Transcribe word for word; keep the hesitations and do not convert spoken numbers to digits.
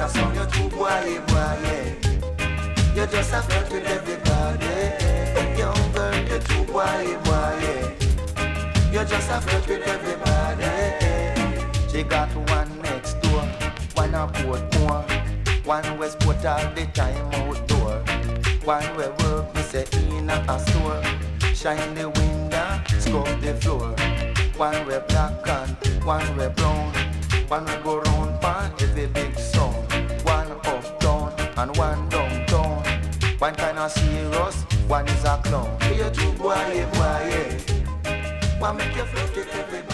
a son, you're too boy, boy, yeah. You just have flirt with everybody, yeah. Young girl, you're too boy, boy, yeah. You just have flirt with everybody, yeah. She got one next door, one a port more, one west put all the time outdoor, one we work, me say in a store, shine the window, scrub the floor, one we black and one we brown, one we go round pan every big sound, one uptown and one downtown, one kind of serious, one is a clown. You're too boy, boy, yeah. One make you flirt with everybody.